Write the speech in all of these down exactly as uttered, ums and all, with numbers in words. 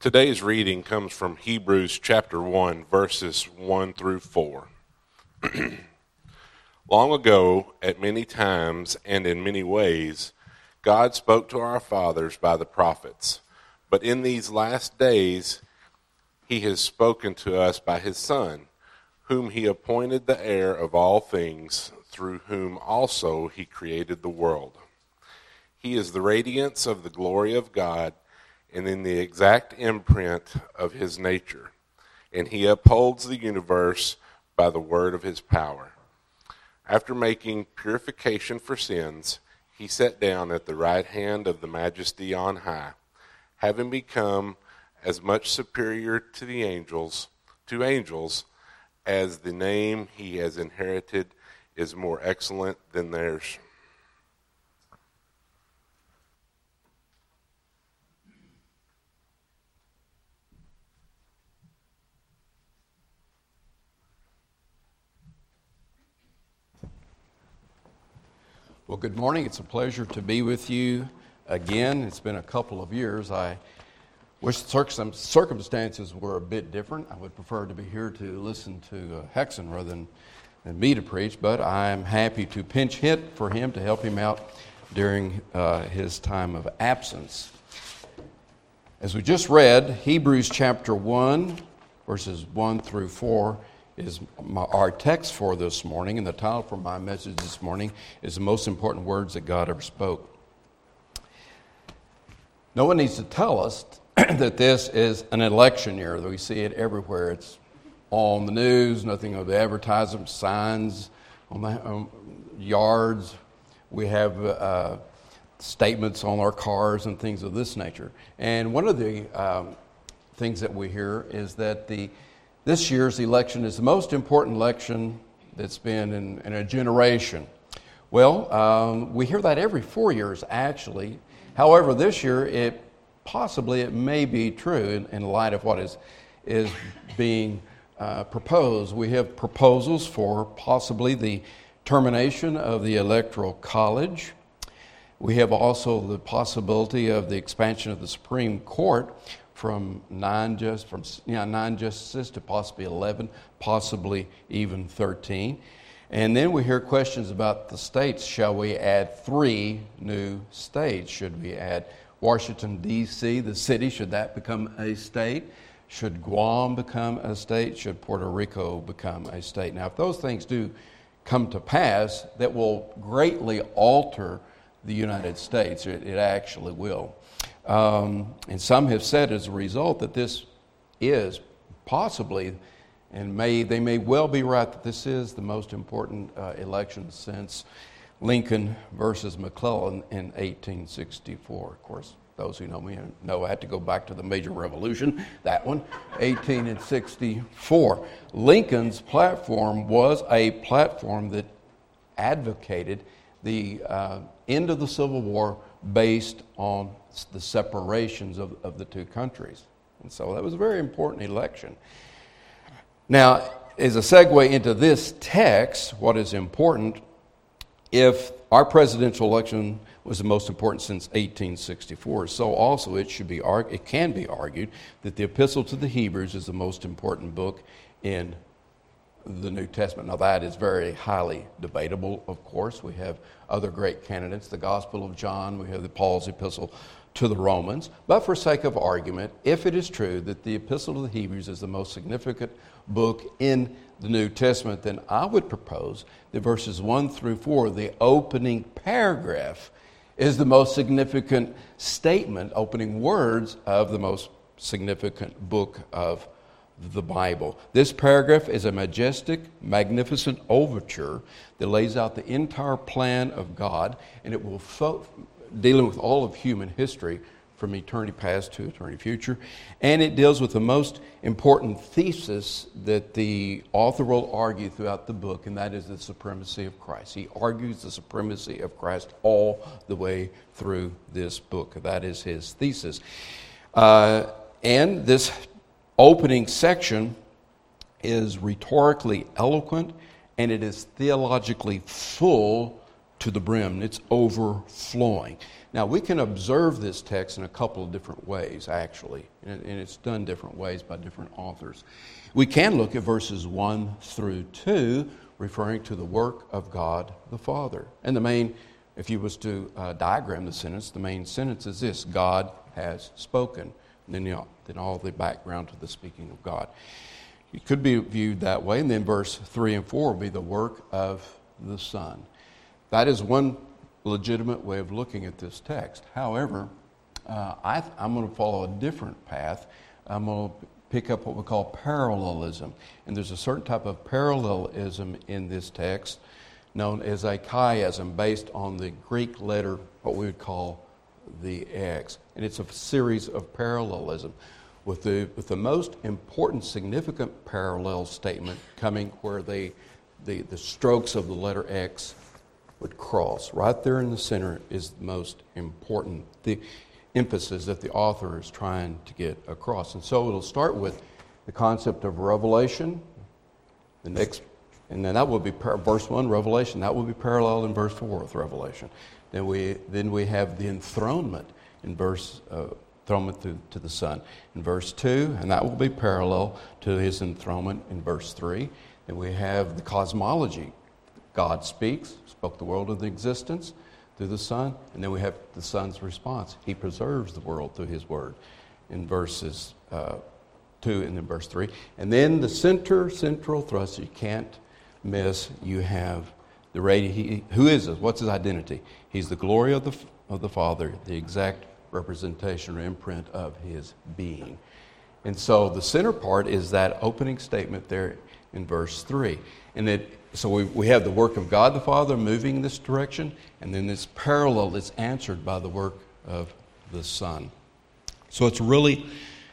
Today's reading comes from Hebrews chapter one, verses one through four. Long ago, at many times and in many ways, God spoke to our fathers by the prophets. But in these last days, he has spoken to us by his Son, whom he appointed the heir of all things, through whom also he created the world. He is the radiance of the glory of God, and in the exact imprint of his nature, and he upholds the universe by the word of his power. After making purification for sins, he sat down at the right hand of the Majesty on high, having become as much superior to the angels, to angels, as the name he has inherited is more excellent than theirs. Well, good morning. It's a pleasure to be with you again. It's been a couple of years. I wish circum- circumstances were a bit different. I would prefer to be here to listen to uh, Hexon rather than, than me to preach, but I'm happy to pinch hit for him to help him out during uh, his time of absence. As we just read, Hebrews chapter one, verses one through four, is my, our text for this morning, and the title for my message this morning is The Most Important Words That God Ever Spoke. No one needs to tell us that this is an election year. We see it everywhere. It's on the news, nothing of the advertisement, signs on the um, yards. We have uh, statements on our cars and things of this nature. And one of the um, things that we hear is that the This year's election is the most important election that's been in, in a generation. Well, um, we hear that every four years, actually. However, this year, it possibly it may be true in, in light of what is is being uh, proposed. We have proposals for possibly the termination of the Electoral College. We have also the possibility of the expansion of the Supreme Court from nine just from you know, nine justices to possibly eleven, possibly even thirteen. And then we hear questions about the states. Shall we add three new states? Should we add Washington, D C, the city? Should that become a state? Should Guam become a state? Should Puerto Rico become a state? Now, if those things do come to pass, that will greatly alter the United States. It, it actually will. Um, and some have said as a result that this is possibly, and may they may well be right, that this is the most important uh, election since Lincoln versus McClellan in eighteen sixty-four. Of course, those who know me know I had to go back to the major revolution, that one, eighteen sixty-four. Lincoln's platform was a platform that advocated the uh, end of the Civil War based on the separations of, of the two countries. And so that was a very important election. Now, as a segue into this text, what is important, if our presidential election was the most important since eighteen sixty-four, so also it should be it can be argued that the Epistle to the Hebrews is the most important book in the New Testament. Now, that is very highly debatable, of course. We have other great candidates, the Gospel of John, we have the Paul's Epistle to the Romans. But for sake of argument, if it is true that the Epistle to the Hebrews is the most significant book in the New Testament, then I would propose that verses one through four, the opening paragraph, is the most significant statement, opening words of the most significant book of the Bible. This paragraph is a majestic, magnificent overture that lays out the entire plan of God, and it will fo- dealing with all of human history from eternity past to eternity future, and it deals with the most important thesis that the author will argue throughout the book, and that is the supremacy of Christ. He argues the supremacy of Christ all the way through this book. That is his thesis. Uh, and this opening section is rhetorically eloquent, and it is theologically full to the brim. It's overflowing. Now, we can observe this text in a couple of different ways, actually, and it's done different ways by different authors. We can look at verses one through two, referring to the work of God the Father. And the main, if you was to uh, diagram the sentence, the main sentence is this: God has spoken. And then, you know, then all the background to the speaking of God. It could be viewed that way. And then verse three and four will be the work of the Son. That is one legitimate way of looking at this text. However, uh, I, I'm going to follow a different path. I'm going to pick up what we call parallelism. And there's a certain type of parallelism in this text known as a chiasm, based on the Greek letter, what we would call the X. And it's a series of parallelism, with the with the most important, significant parallel statement coming where they, the, the strokes of the letter X would cross. Right there in the center is the most important, the emphasis that the author is trying to get across. And so it'll start with the concept of revelation. The next, and then that will be par- verse one, revelation. That will be parallel in verse four with revelation. Then we then we have the enthronement in verse uh, enthronement to, to the Son in verse two, and that will be parallel to his enthronement in verse three. Then we have the cosmology. God speaks, spoke the world into existence through the Son, and then we have the Son's response. He preserves the world through His Word in verses uh, two and then verse three. And then the center, central thrust you can't miss. You have the radi- he, who is this? What's His identity? He's the glory of the of the Father, the exact representation or imprint of His being. And so the center part is that opening statement there in verse three. And it, so we, we have the work of God the Father moving in this direction, and then this parallel that's answered by the work of the Son. So it's really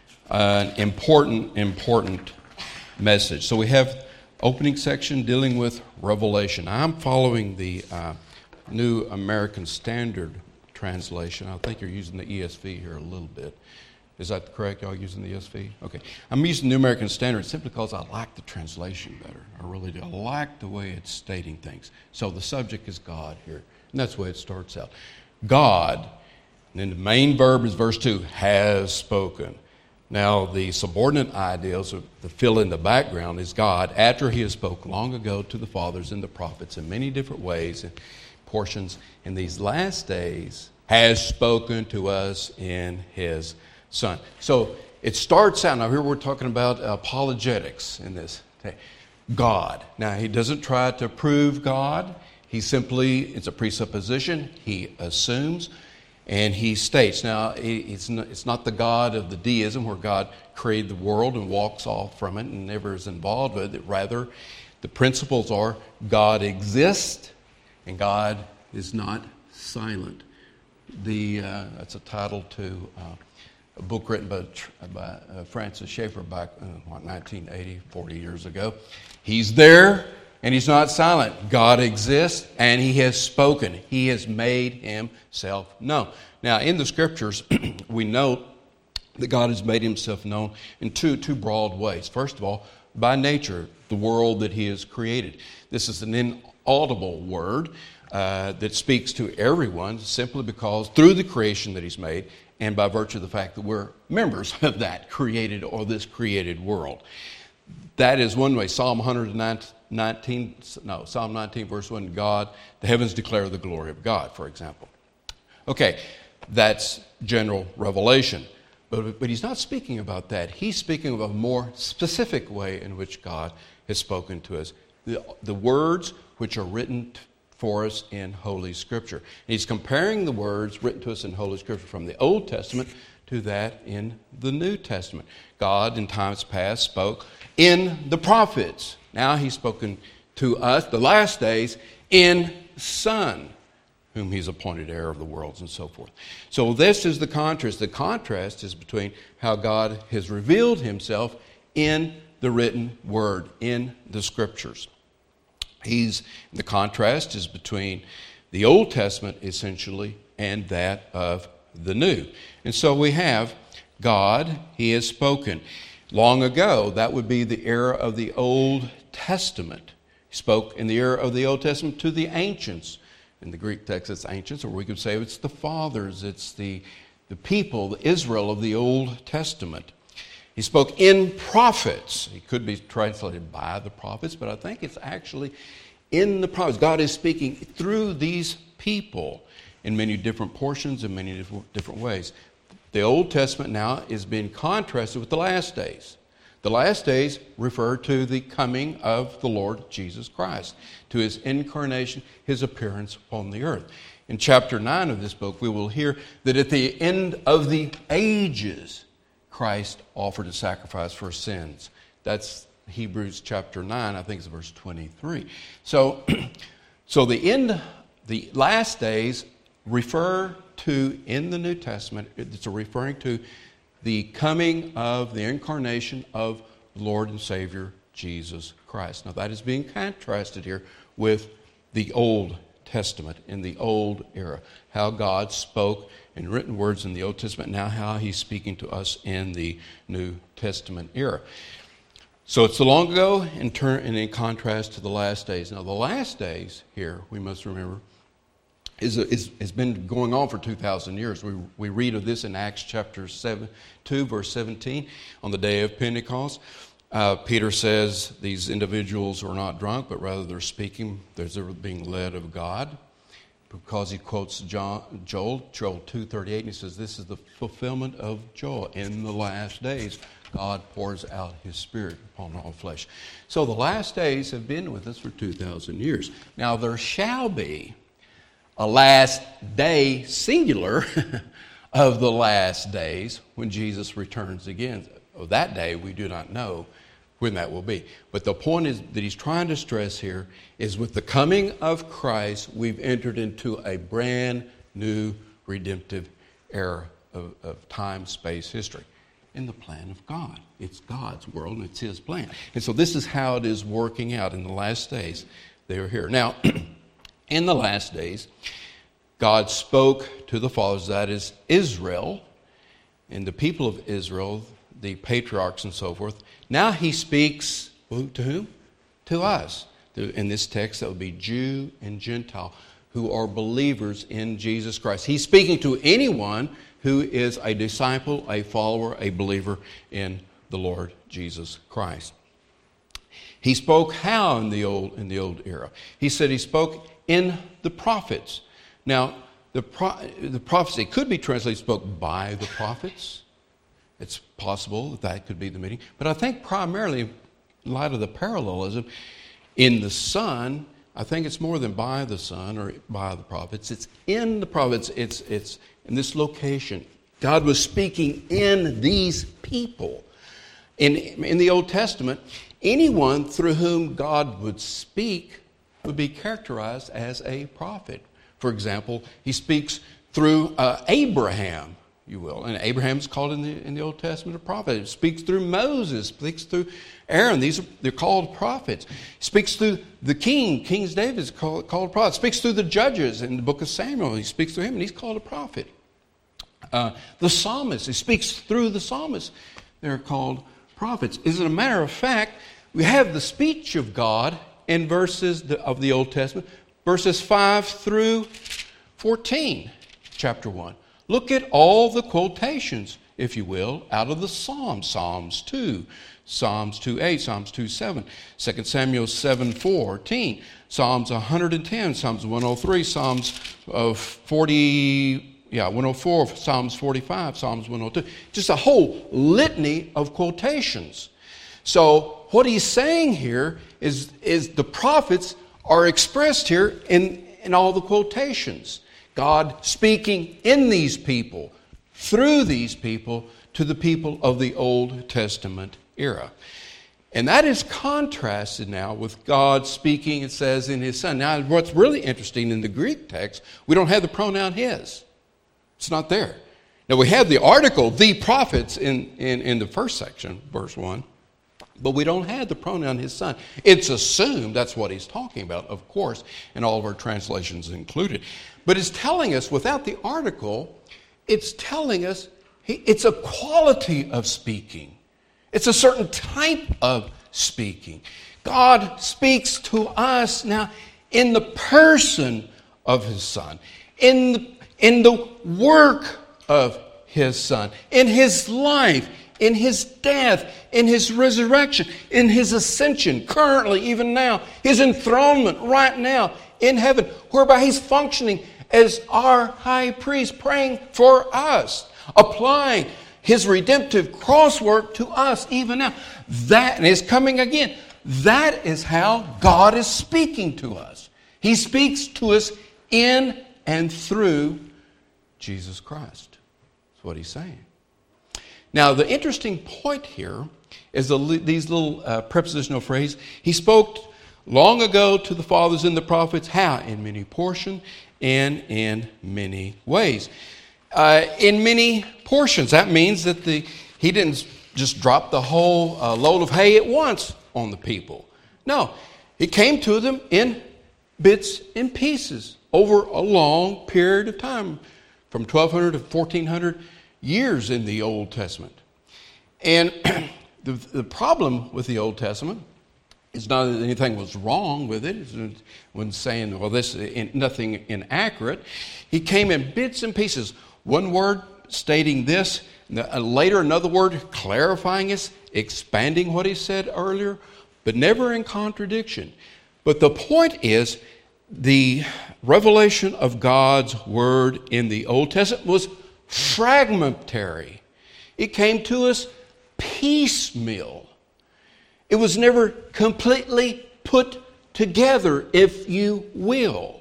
an important, important message. So we have opening section dealing with revelation. I'm following the uh, New American Standard Translation. I think you're using the E S V here a little bit. Is that correct? Y'all using the E S V? Okay. I'm using the New American Standard simply because I like the translation better. I really do. I like the way it's stating things. So the subject is God here. And that's the way it starts out. God, and then the main verb is verse two, has spoken. Now the subordinate ideals, of the fill in the background, is God, after He has spoke long ago to the fathers and the prophets in many different ways and portions, in these last days has spoken to us in His Son. So it starts out, now here we're talking about apologetics in this. God. Now he doesn't try to prove God. He simply, it's a presupposition, he assumes, and he states. Now it's not, it's not the God of the deism where God created the world and walks off from it and never is involved with it. Rather, the principles are God exists and God is not silent. The uh, that's a title to uh, a book written by, by uh, Francis Schaeffer back in uh, what, nineteen eighty, forty years ago. He's there and He's not silent. God exists and He has spoken. He has made Himself known. Now, in the Scriptures, we note that God has made Himself known in two, two broad ways. First of all, by nature, the world that He has created. This is an inaudible word uh, that speaks to everyone simply because through the creation that He's made, and by virtue of the fact that we're members of that created or this created world. That is one way. Psalm one nineteen, no, Psalm nineteen, verse one, God, the heavens declare the glory of God, for example. Okay, that's general revelation. But, but he's not speaking about that. He's speaking of a more specific way in which God has spoken to us. The, the words which are written t- for us in Holy Scripture. And he's comparing the words written to us in Holy Scripture from the Old Testament to that in the New Testament. God in times past spoke in the prophets. Now He's spoken to us, the last days, in Son, whom He's appointed heir of the worlds and so forth. So this is the contrast. The contrast is between how God has revealed Himself in the written Word, in the Scriptures. He's, the contrast is between the Old Testament, essentially, and that of the New. And so we have God, He has spoken. Long ago, that would be the era of the Old Testament. He spoke in the era of the Old Testament to the ancients In the Greek text, it's ancients, or we could say it's the fathers, it's the, the people, the Israel of the Old Testament. He spoke in prophets. It could be translated by the prophets, but I think it's actually in the prophets. God is speaking through these people in many different portions in many different ways. The Old Testament now is being contrasted with the last days. The last days refer to the coming of the Lord Jesus Christ, to his incarnation, his appearance upon the earth. In chapter nine of this book, we will hear that at the end of the ages, Christ offered a sacrifice for sins. That's Hebrews chapter nine, I think it's verse twenty-three. So, so the end, the last days refer to, in the New Testament, it's referring to the coming of the incarnation of the Lord and Savior Jesus Christ. Now that is being contrasted here with the Old Testament, in the old era. How God spoke in written words in the Old Testament, now how he's speaking to us in the New Testament era. So it's the long ago in turn and in contrast to the last days. Now the last days here, we must remember, is, is has been going on for two thousand years. We we read of this in Acts chapter seven, two, verse seventeen, on the day of Pentecost. Uh, Peter says these individuals are not drunk, but rather they're speaking, they're being led of God, because he quotes John, Joel, Joel two thirty-eight, and he says, this is the fulfillment of Joel. In the last days, God pours out his Spirit upon all flesh. So the last days have been with us for two thousand years. Now there shall be a last day, singular, of the last days when Jesus returns again. Of that day, we do not know when that will be. But the point is that he's trying to stress here is with the coming of Christ, we've entered into a brand new redemptive era of, of time, space, history. In the plan of God. It's God's world and it's his plan. And so this is how it is working out in the last days. They are here. Now, in the last days, God spoke to the fathers, that is Israel, and the people of Israel, the patriarchs and so forth. Now he speaks to whom? To us. In this text, that would be Jew and Gentile who are believers in Jesus Christ. He's speaking to anyone who is a disciple, a follower, a believer in the Lord Jesus Christ. He spoke how in the old in the old era? He said he spoke in the prophets. Now, the pro, the prophecy could be translated spoke by the prophets. It's possible that that could be the meaning. But I think primarily, in light of the parallelism, in the Son, I think it's more than by the Son or by the prophets. It's in the prophets. It's it's in this location. God was speaking in these people. In, in the Old Testament, anyone through whom God would speak would be characterized as a prophet. For example, he speaks through uh, Abraham, you will. And Abraham is called in the, in the Old Testament a prophet. He speaks through Moses, speaks through Aaron. These are, they're called prophets. He speaks through the king. King David is called, called a prophet. Speaks through the judges in the book of Samuel. He speaks through him, and he's called a prophet. Uh, the psalmist, he speaks through the psalmist. They're called prophets. As a matter of fact, we have the speech of God in verses of the Old Testament, verses five through fourteen, chapter one. Look at all the quotations, if you will, out of the Psalms. Psalms two, Psalms two eight, Psalms two seven, Second Samuel seven fourteen, Psalms one hundred ten, Psalms one oh three, Psalms of forty, yeah, one oh four, Psalms forty-five, Psalms one oh two. Just a whole litany of quotations. So what he's saying here is, is the prophets are expressed here in, in all the quotations. God speaking in these people, through these people, to the people of the Old Testament era. And that is contrasted now with God speaking, it says, in his Son. Now, what's really interesting in the Greek text, we don't have the pronoun his. It's not there. Now, we have the article, the prophets, in, in, in the first section, verse one. But we don't have the pronoun his Son. It's assumed that's what he's talking about, of course, and all of our translations included. But it's telling us, without the article, it's telling us it's a quality of speaking. It's a certain type of speaking. God speaks to us now in the person of his Son, in the, in the work of his Son, in his life, in his death, in his resurrection, in his ascension, currently, even now, his enthronement right now in heaven, whereby he's functioning as our high priest, praying for us, applying his redemptive cross work to us even now. That is coming again. That is how God is speaking to us. He speaks to us in and through Jesus Christ. That's what he's saying. Now, the interesting point here is the, these little uh, prepositional phrases. He spoke long ago to the fathers and the prophets. How? In many portions and in many ways. Uh, in many portions. That means that the he didn't just drop the whole uh, load of hay at once on the people. No, he came to them in bits and pieces over a long period of time, from twelve hundred to fourteen hundred years in the Old Testament. And the, the problem with the Old Testament is not that anything was wrong with it. When saying, well, this is nothing inaccurate. He came in bits and pieces. One word stating this, later another word clarifying this, expanding what he said earlier, but never in contradiction. But the point is, the revelation of God's word in the Old Testament was fragmentary. It came to us piecemeal. It was never completely put together, if you will.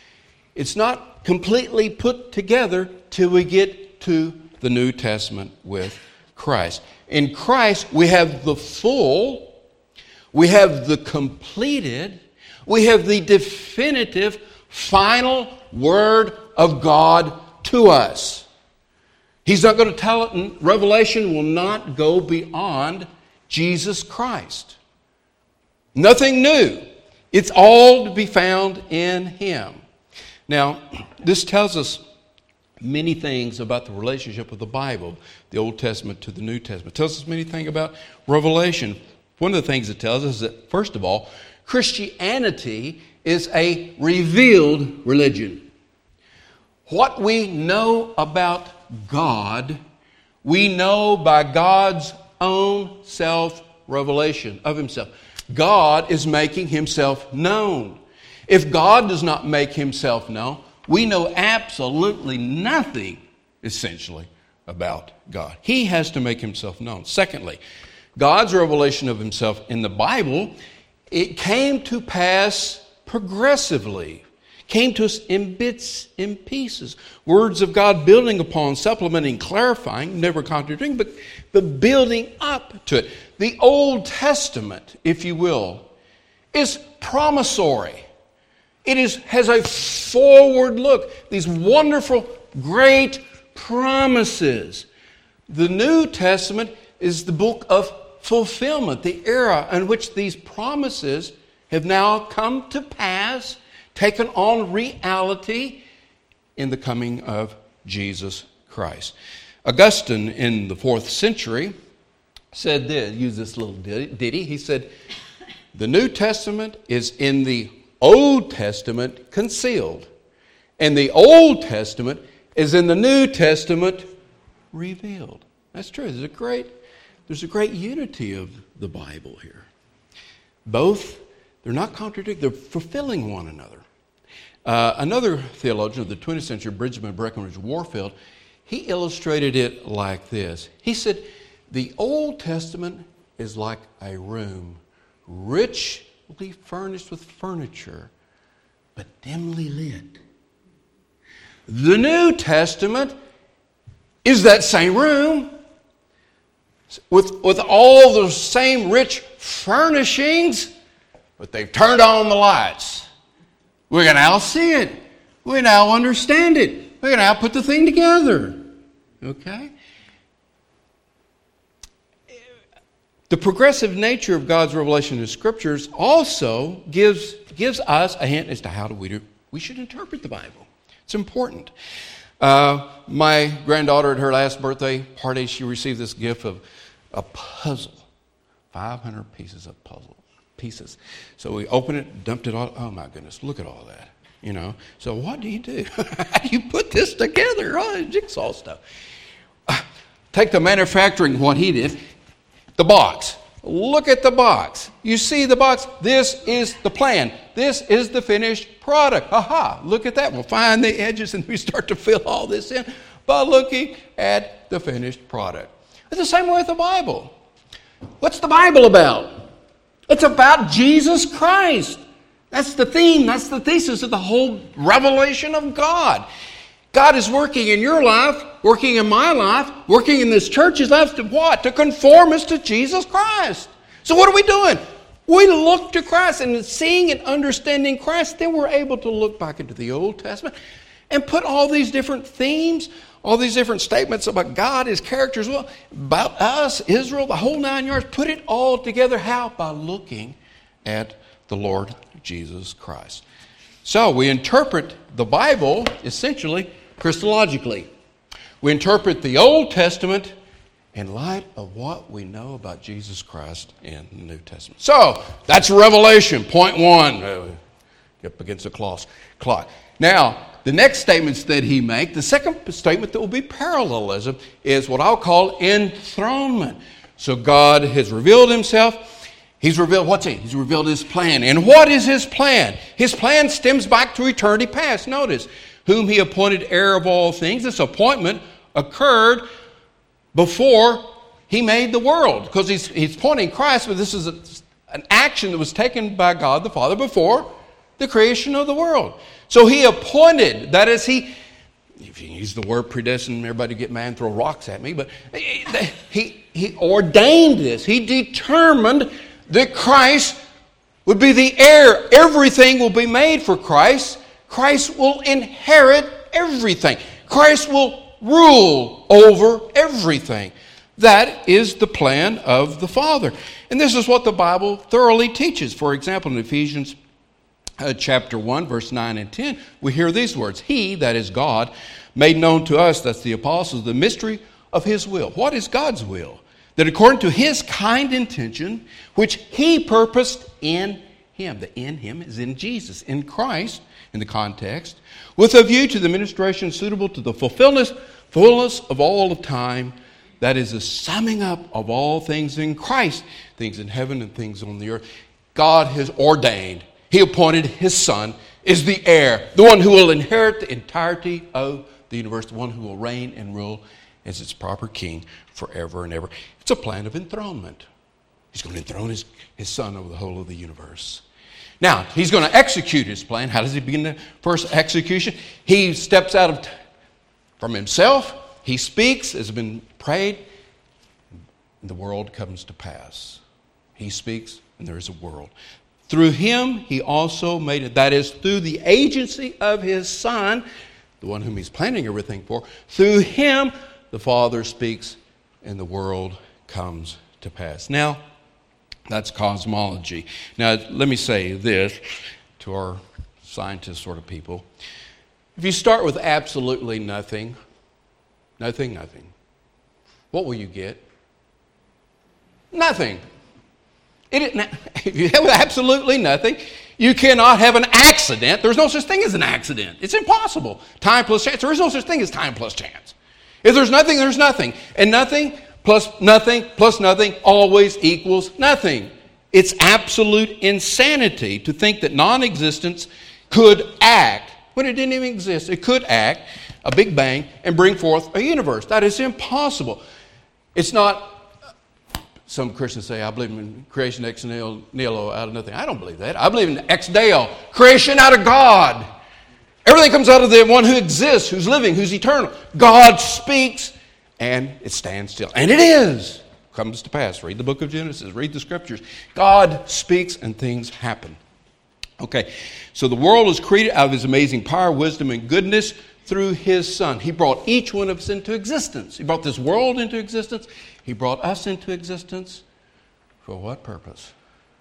It's not completely put together till we get to the New Testament with Christ. In Christ, we have the full, we have the completed, we have the definitive, final word of God to us. He's not going to tell it, and Revelation will not go beyond Jesus Christ. Nothing new. It's all to be found in Him. Now, this tells us many things about the relationship of the Bible, the Old Testament to the New Testament. It tells us many things about Revelation. One of the things it tells us is that, first of all, Christianity is a revealed religion. What we know about God, we know by God's own self-revelation of Himself. God is making Himself known. If God does not make Himself known, we know absolutely nothing, essentially, about God. He has to make Himself known. Secondly, God's revelation of Himself in the Bible, it came to pass progressively, came to us in bits and pieces. Words of God building upon, supplementing, clarifying, never contradicting, but, but building up to it. The Old Testament, if you will, is promissory. It is, has a forward look. These wonderful, great promises. The New Testament is the book of fulfillment, the era in which these promises have now come to pass, taken on reality in the coming of Jesus Christ. Augustine in the fourth century said this, used this little ditty. He said, the New Testament is in the Old Testament concealed, and the Old Testament is in the New Testament revealed. That's true. There's a great, there's a great unity of the Bible here. Both, they're not contradictory, they're fulfilling one another. Uh, another theologian of the twentieth century, Benjamin Breckinridge Warfield, he illustrated it like this. He said, the Old Testament is like a room, richly furnished with furniture, but dimly lit. The New Testament is that same room with, with all the same rich furnishings, but they've turned on the lights. We can now see it. We now understand it. We can now put the thing together. Okay? The progressive nature of God's revelation in the Scriptures also gives, gives us a hint as to how do we do we should interpret the Bible. It's important. Uh, my granddaughter at her last birthday party, she received this gift of a puzzle. five hundred pieces of puzzle pieces. So we opened it, dumped it all. Oh my goodness, look at all that. You know, so what do you do? How do you put this together? Oh, jigsaw stuff. Uh, take the manufacturing, what he did, the box. Look at the box. You see the box? This is the plan. This is the finished product. Aha, look at that. We'll find the edges and we start to fill all this in by looking at the finished product. It's the same way with the Bible. What's the Bible about? It's about Jesus Christ. That's the theme, that's the thesis of the whole revelation of God. God is working in your life, working in my life, working in this church's life to what? To conform us to Jesus Christ. So what are we doing? We look to Christ, and seeing and understanding Christ, then we're able to look back into the Old Testament and put all these different themes, all these different statements about God, His character as well, about us, Israel, the whole nine yards, put it all together. How? By looking at the Lord Jesus Christ. So we interpret the Bible essentially Christologically. We interpret the Old Testament in light of what we know about Jesus Christ in the New Testament. So that's Revelation, point one. Up against the clock. Now, the next statements that he makes, the second statement that will be parallelism, is what I'll call enthronement. So God has revealed Himself. He's revealed, what's he? He's revealed His plan. And what is His plan? His plan stems back to eternity past. Notice, whom He appointed heir of all things. This appointment occurred before He made the world. Because he's, he's pointing Christ, but this is a, an action that was taken by God the Father before the creation of the world. So He appointed, that is, He, if you use the word predestined, everybody get mad and throw rocks at me, but He, he ordained this. He determined that Christ would be the heir. Everything will be made for Christ. Christ will inherit everything. Christ will rule over everything. That is the plan of the Father. And this is what the Bible thoroughly teaches. For example, in Ephesians uh, chapter one, verse nine and ten, we hear these words. He, that is God, made known to us, that's the apostles, the mystery of His will. What is God's will? That according to His kind intention, which He purposed in Him. The in Him is in Jesus, in Christ, in the context, with a view to the ministration suitable to the fulfillment, fullness of all of time, that is the summing up of all things in Christ, things in heaven and things on the earth. God has ordained, He appointed His Son, is the heir, the one who will inherit the entirety of the universe, the one who will reign and rule as its proper king forever and ever. It's a plan of enthronement. He's going to enthrone his, his Son over the whole of the universe. Now, He's going to execute His plan. How does He begin the first execution? He steps out of t- from Himself. He speaks, as has been prayed, and the world comes to pass. He speaks, and there is a world. Through Him, He also made it. That is, through the agency of His Son, the one whom He's planning everything for. Through Him, the Father speaks, and the world comes to pass. Now, that's cosmology. Now, let me say this to our scientist sort of people. If you start with absolutely nothing, nothing, nothing, what will you get? Nothing. It, if you have absolutely nothing, you cannot have an accident. There's no such thing as an accident. It's impossible. Time plus chance. There is no such thing as time plus chance. If there's nothing, there's nothing. And nothing plus nothing plus nothing always equals nothing. It's absolute insanity to think that non-existence could act when it didn't even exist. It could act, a big bang, and bring forth a universe. That is impossible. It's not, some Christians say, I believe in creation ex nihilo, out of nothing. I don't believe that. I believe in ex deo, creation out of God. Everything comes out of the one who exists, who's living, who's eternal. God speaks, and it stands still. And it is. Comes to pass. Read the book of Genesis. Read the scriptures. God speaks, and things happen. Okay, so the world was created out of His amazing power, wisdom, and goodness through His Son. He brought each one of us into existence. He brought this world into existence. He brought us into existence. For what purpose?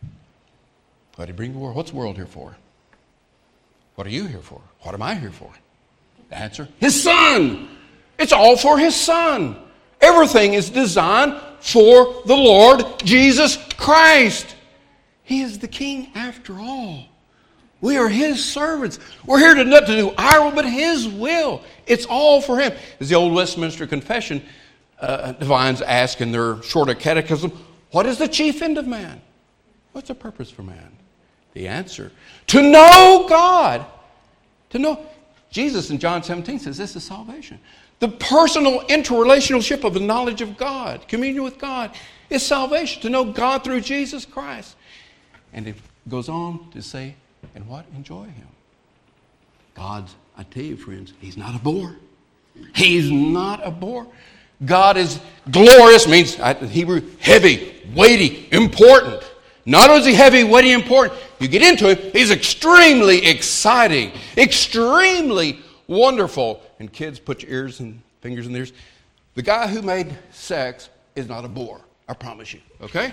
Why did He bring the world? What's the world here for? What are you here for? What am I here for? The answer, His Son. It's all for His Son. Everything is designed for the Lord Jesus Christ. He is the King after all. We are His servants. We're here to not to do our will, but His will. It's all for Him. As the Old Westminster Confession uh, divines ask in their shorter catechism, what is the chief end of man? What's the purpose for man? The answer, to know God. To know. Jesus in John seventeen says this is salvation. The personal interrelationship of the knowledge of God, communion with God, is salvation. To know God through Jesus Christ. And it goes on to say, and what? Enjoy Him. God, I tell you, friends, He's not a bore. He's not a bore. God is glorious, means Hebrew, heavy, weighty, important. Not only is He heavy, weighty, important, you get into Him, He's extremely exciting, extremely wonderful. And kids, put your ears and fingers in theirs. The guy who made sex is not a bore, I promise you, okay?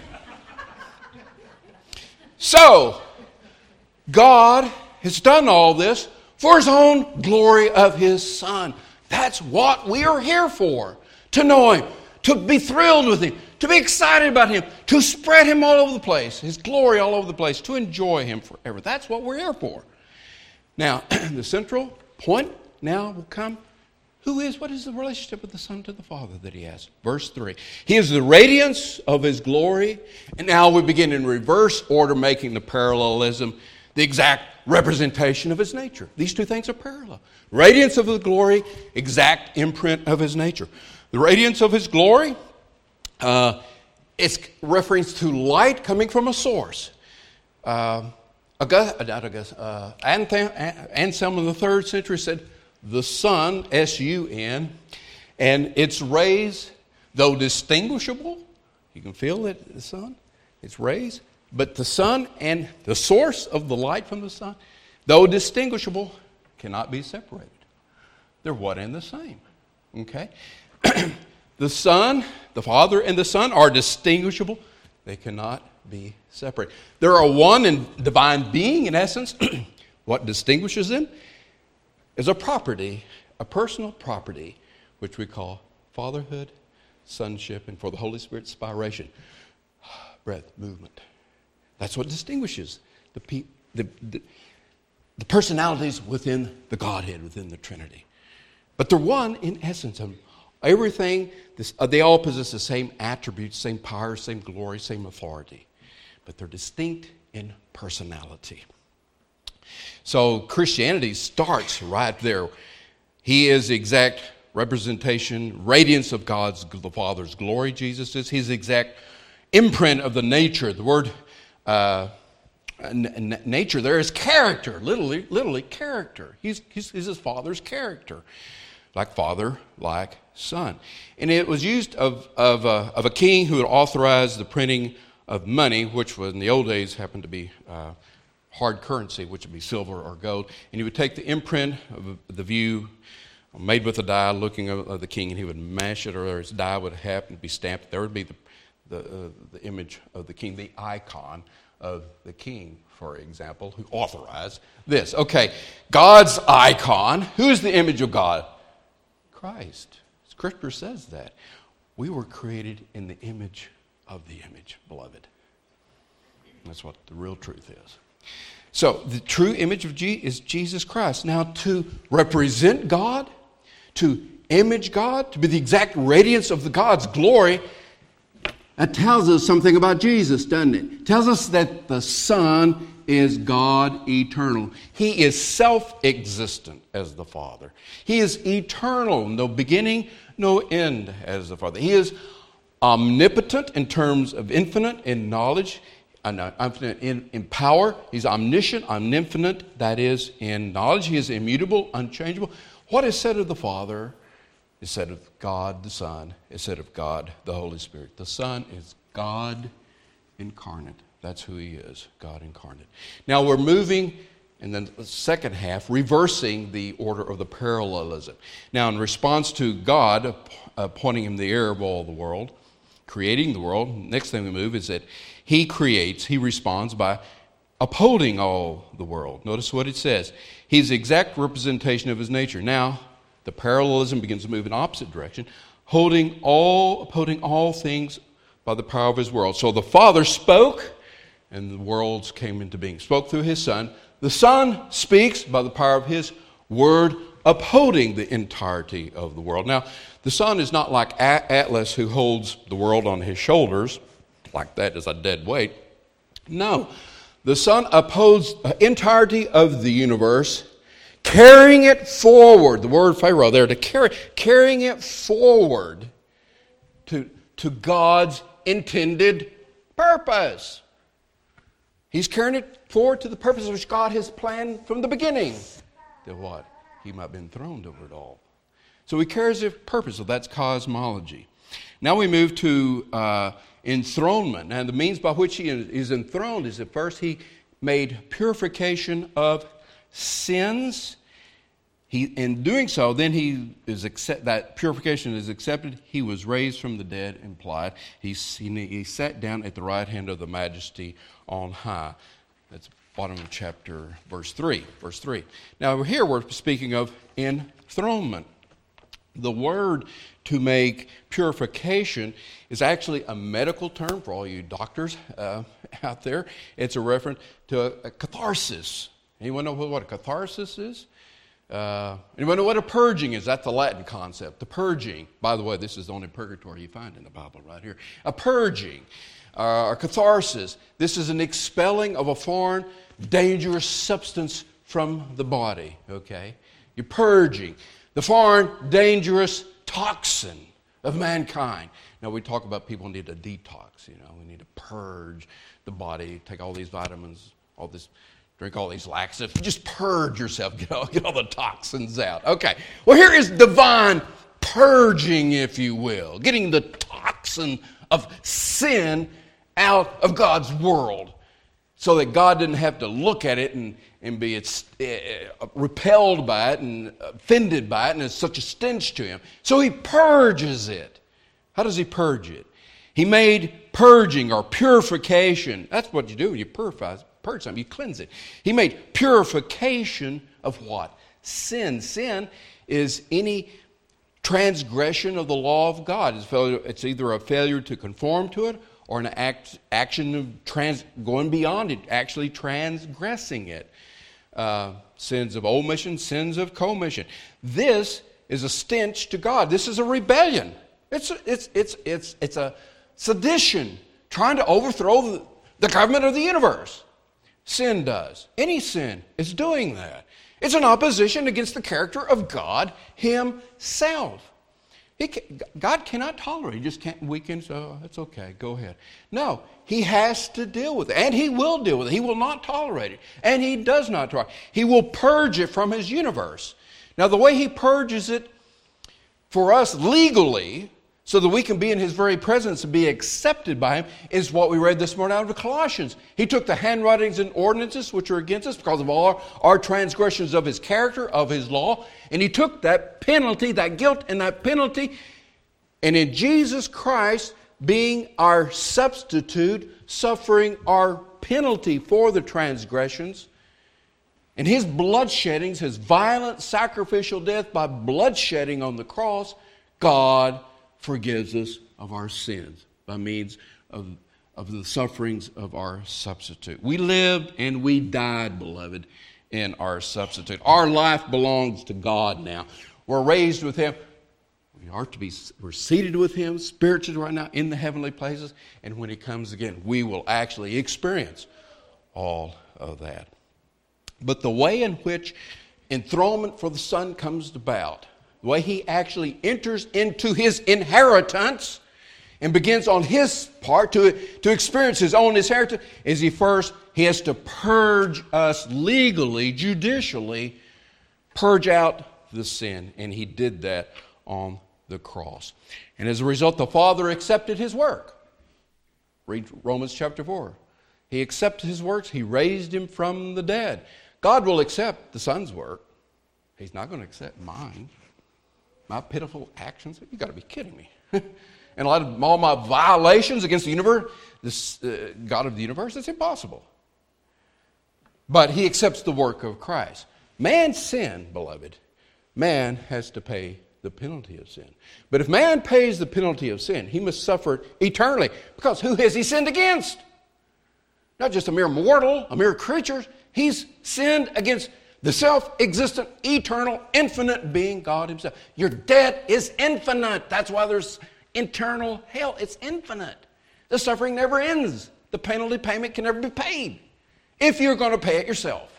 So, God has done all this for His own glory of His Son. That's what we are here for. To know Him, to be thrilled with Him, to be excited about Him, to spread Him all over the place, His glory all over the place, to enjoy Him forever. That's what we're here for. Now, the central point now will come. Who is, what is the relationship of the Son to the Father that He has? Verse three. He is the radiance of His glory. And now we begin in reverse order, making the parallelism the exact representation of His nature. These two things are parallel. Radiance of His glory, exact imprint of His nature. The radiance of His glory, uh, it's reference to light coming from a source. Uh, August, not August, uh, Anselm in the third century said, the sun, S U N, and its rays, though distinguishable, you can feel it, the sun, its rays, but the sun and the source of the light from the sun, though distinguishable, cannot be separated. They're one and the same. Okay? The Son, the Father and the Son are distinguishable. They cannot be separated. There are one in divine being, in essence. What distinguishes them is a property, a personal property, which we call fatherhood, sonship, and for the Holy Spirit, spiration. Breath, movement. That's what distinguishes the, pe- the, the, the personalities within the Godhead, within the Trinity. But they're one in essence. Um, everything, this, uh, they all possess the same attributes, same power, same glory, same authority. But they're distinct in personality. So Christianity starts right there. He is the exact representation, radiance of God's, the Father's glory, Jesus is. He's the exact imprint of the nature. The word uh, n- nature there is character, literally, literally character. He's, he's, he's his Father's character. Like father, like son. And it was used of, of, uh, of a king who had authorized the printing of money, which was in the old days happened to be uh, hard currency, which would be silver or gold. And he would take the imprint of the view made with a die looking of the king, and he would mash it, or his die would happen to be stamped. There would be the, the, uh, the image of the king, the icon of the king, for example, who authorized this. Okay, God's icon. Who is the image of God? Christ. Scripture says that. We were created in the image of the image, beloved. That's what the real truth is. So, the true image of G is Jesus Christ. Now, to represent God, to image God, to be the exact radiance of the God's glory, that tells us something about Jesus, doesn't it? It tells us that the Son is God eternal. He is self-existent as the Father. He is eternal, no beginning, no end as the Father. He is omnipotent in terms of infinite in knowledge, uh, infinite in, in power. He's omniscient, omnipotent, that is, in knowledge. He is immutable, unchangeable. What is said of the Father is said of God the Son, is said of God the Holy Spirit. The Son is God incarnate. That's who He is, God incarnate. Now we're moving, and then the second half, reversing the order of the parallelism. Now in response to God appointing Him the heir of all the world, creating the world, next thing we move is that He creates, He responds by upholding all the world. Notice what it says. He's the exact representation of His nature. Now, the parallelism begins to move in opposite direction, holding all, upholding all things by the power of His word. So the Father spoke, and the worlds came into being. Spoke through His Son. the Son speaks by the power of his word, upholding the entirety of the world. Now, the Son is not like Atlas, who holds the world on his shoulders, like that is a dead weight. No, the Son upholds the entirety of the universe, carrying it forward. The word pharaoh there, to carry, carrying it forward to, to God's intended purpose. He's carrying it forward to the purpose which God has planned from the beginning. That what? He might have been enthroned over it all. So he carries a purpose, so that's cosmology. Now we move to uh, enthronement. And the means by which he is enthroned is that first he made purification of sins. He, in doing so, then he is accept, that purification is accepted. He was raised from the dead, implied. He, he, he sat down at the right hand of the Majesty on high. That's bottom of chapter, verse three. Verse three. Now here we're speaking of enthronement. The word to make purification is actually a medical term for all you doctors uh, out there. It's a reference to a, a catharsis. Anyone know what a catharsis is? Uh, anyone know what a purging is? That's the Latin concept. The purging. By the way, this is the only purgatory you find in the Bible right here. A purging, uh, a catharsis. This is an expelling of a foreign, dangerous substance from the body. Okay, you're purging the foreign, dangerous toxin of mankind. Now we talk about people need a detox. You know, we need to purge the body, take all these vitamins, all this. Drink all these laxatives. Just purge yourself. Get all, get all the toxins out. Okay. Well, here is divine purging, if you will. Getting the toxin of sin out of God's world so that God didn't have to look at it and, and be uh, repelled by it and offended by it, and it's such a stench to him. So he purges it. How does he purge it? He made purging or purification. That's what you do when you purify Purge something, you cleanse it. He made purification of what? Sin. Sin is any transgression of the law of God. It's, failure, it's either a failure to conform to it or an act, action of trans, going beyond it, actually transgressing it. Uh, sins of omission, sins of commission. This is a stench to God. This is a rebellion. It's a, it's it's it's it's a sedition, trying to overthrow the, the government of the universe. Sin does. Any sin is doing that. It's an opposition against the character of God himself. He can, God cannot tolerate. He just can't weaken, so it's okay, go ahead. No, he has to deal with it, and he will deal with it. He will not tolerate it, and he does not tolerate it. He will purge it from his universe. Now, the way he purges it for us legally, so that we can be in his very presence and be accepted by him, is what we read this morning out of Colossians. He took the handwritings and ordinances which are against us because of all our, our transgressions of his character, of his law, and he took that penalty, that guilt and that penalty, and in Jesus Christ being our substitute, suffering our penalty for the transgressions, and his bloodsheddings, his violent sacrificial death by bloodshedding on the cross, God forgives us of our sins by means of, of the sufferings of our substitute. We lived and we died, beloved, in our substitute. Our life belongs to God now. We're raised with him. We are to be, we're seated with him spiritually right now in the heavenly places. And when he comes again, we will actually experience all of that. But the way in which enthronement for the Son comes about, the way he actually enters into his inheritance and begins on his part to, to experience his own inheritance, is he first, he has to purge us legally, judicially, purge out the sin. And he did that on the cross. And as a result, the Father accepted his work. Read Romans chapter four. He accepted his works. He raised him from the dead. God will accept the Son's work. He's not going to accept mine. My pitiful actions? You've got to be kidding me. And a lot of all my violations against the universe, this uh, God of the universe, it's impossible. But he accepts the work of Christ. Man's sin, beloved, man has to pay the penalty of sin. But if man pays the penalty of sin, he must suffer eternally. Because who has he sinned against? Not just a mere mortal, a mere creature. He's sinned against the self-existent, eternal, infinite being, God himself. Your debt is infinite. That's why there's eternal hell. It's infinite. The suffering never ends. The penalty payment can never be paid. If you're going to pay it yourself,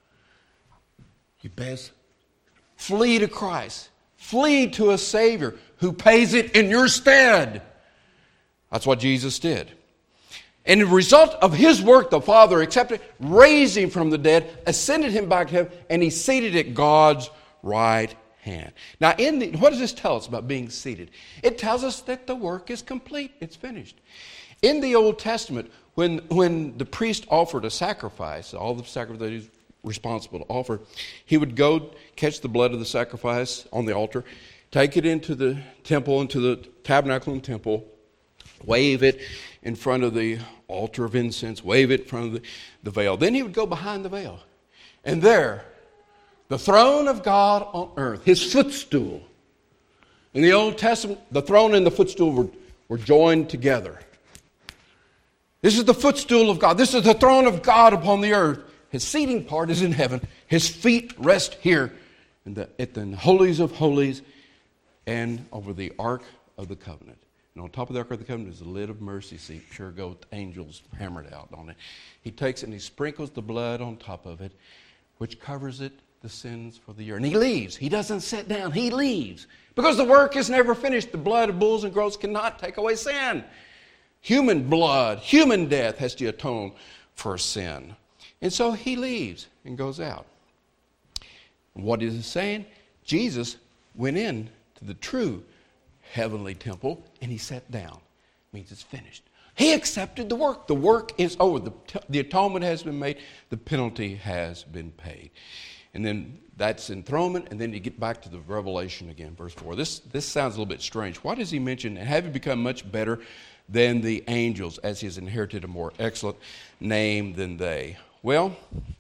you best flee to Christ. Flee to a Savior who pays it in your stead. That's what Jesus did. And the result of his work, the Father accepted, raised him from the dead, ascended him back to heaven, and he's seated at God's right hand. Now, in the, what does this tell us about being seated? It tells us that the work is complete. It's finished. In the Old Testament, when, when the priest offered a sacrifice, all the sacrifice that he was responsible to offer, he would go catch the blood of the sacrifice on the altar, take it into the temple, into the tabernacle and temple, wave it in front of the altar of incense, wave it in front of the, the veil. Then he would go behind the veil. And there, the throne of God on earth, his footstool. In the Old Testament, the throne and the footstool were, were joined together. This is the footstool of God. This is the throne of God upon the earth. His seating part is in heaven. His feet rest here in the, at the holies of holies and over the Ark of the Covenant. And on top of the Ark of the Covenant is the lid of mercy seat, pure gold, angels hammered out on it. He takes it and he sprinkles the blood on top of it, which covers it, the sins for the year. And he leaves. He doesn't sit down. He leaves. Because the work is never finished. The blood of bulls and goats cannot take away sin. Human blood, human death has to atone for sin. And so he leaves and goes out. What is it saying? Jesus went in to the true heavenly temple and he sat down. It means it's finished. He accepted the work. The work is over. The, the atonement has been made. The penalty has been paid. And then that's enthronement, and then you get back to the revelation again, verse four. This, this sounds a little bit strange. Why does he mention, and have you become much better than the angels, as he has inherited a more excellent name than they? Well,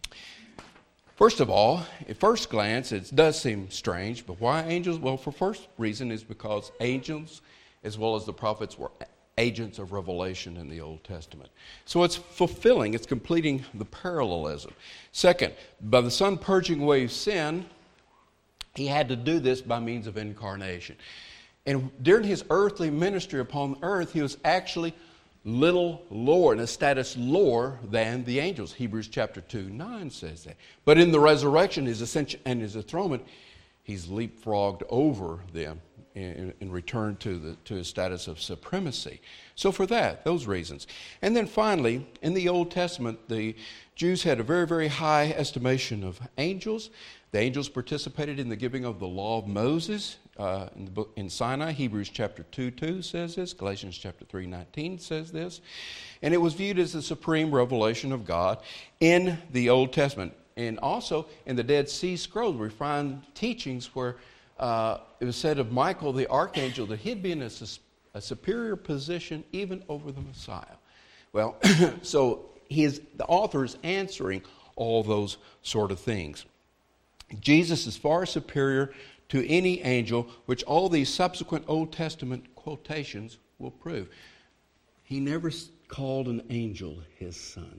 first of all, at first glance, it does seem strange, but why angels? Well, for first reason is because angels, as well as the prophets, were agents of revelation in the Old Testament. So it's fulfilling, it's completing the parallelism. Second, by the Son purging away sin, he had to do this by means of incarnation. And during his earthly ministry upon earth, he was actually little lower, in a status lower than the angels. Hebrews chapter two, nine says that. But in the resurrection, his ascension and his enthronement, he's leapfrogged over them and, and returned to the to his status of supremacy. So for that, those reasons. And then finally, in the Old Testament, the Jews had a very, very high estimation of angels. The angels participated in the giving of the law of Moses uh, in, the book, in Sinai. Hebrews chapter two, two says this. Galatians chapter three, nineteen says this. And it was viewed as the supreme revelation of God in the Old Testament. And also in the Dead Sea Scrolls, we find teachings where uh, it was said of Michael the archangel that he'd be in a, a superior position even over the Messiah. Well, so he is, the author is answering all those sort of things. Jesus is far superior to any angel, which all these subsequent Old Testament quotations will prove. He never called an angel his son.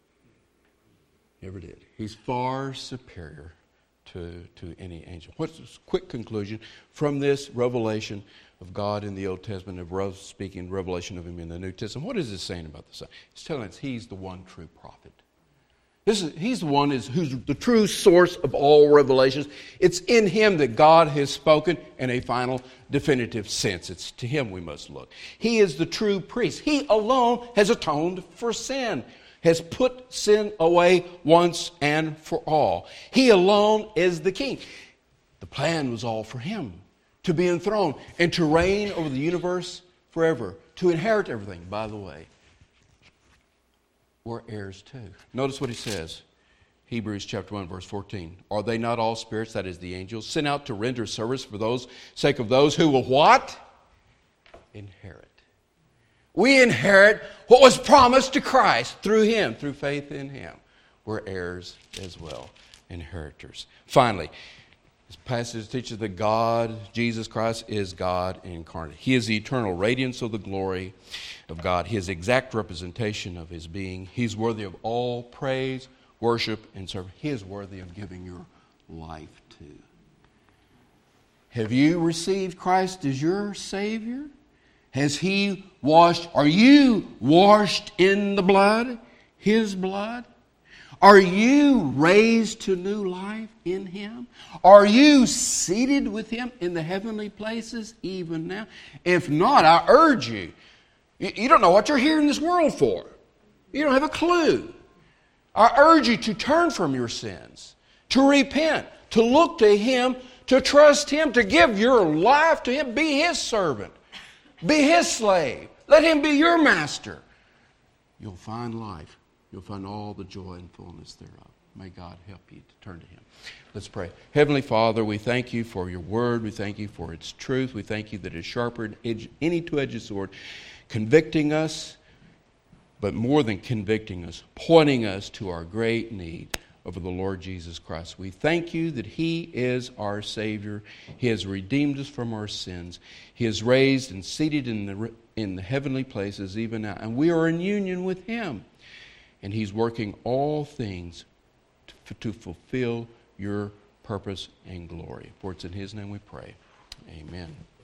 Never did. He's far superior to, to any angel. What's a quick conclusion from this revelation of God in the Old Testament, of speaking revelation of him in the New Testament? What is it saying about the Son? It's telling us he's the one true prophet. This is, he's the one is, who's the true source of all revelations. It's in him that God has spoken in a final, definitive sense. It's to him we must look. He is the true priest. He alone has atoned for sin, has put sin away once and for all. He alone is the king. The plan was all for him, to be enthroned and to reign over the universe forever, to inherit everything, by the way. We're heirs too. Notice what he says. Hebrews chapter one, verse fourteen. Are they not all spirits, that is the angels, sent out to render service for those sake of those who will what? Inherit. We inherit what was promised to Christ through him, through faith in him. We're heirs as well, inheritors. Finally, this passage teaches that God, Jesus Christ, is God incarnate. He is the eternal radiance of the glory of God. His exact representation of his being. He's worthy of all praise, worship and serve. He is worthy of giving your life to. Have you received Christ as your Savior? Has He washed, are you washed in the blood, His blood? Are you raised to new life in Him? Are you seated with Him in the heavenly places even now? If not, I urge you, you don't know what you're here in this world for. You don't have a clue. I urge you to turn from your sins, to repent, to look to Him, to trust Him, to give your life to Him. Be His servant. Be His slave. Let Him be your master. You'll find life. You'll find all the joy and fullness thereof. May God help you to turn to Him. Let's pray. Heavenly Father, we thank You for Your word. We thank You for its truth. We thank You that it is sharper than any two-edged sword, convicting us, but more than convicting us, pointing us to our great need of the Lord Jesus Christ. We thank You that He is our Savior. He has redeemed us from our sins. He is raised and seated in the, in the heavenly places even now. And we are in union with Him. And He's working all things to, to fulfill Your purpose and glory. For it's in His name we pray. Amen.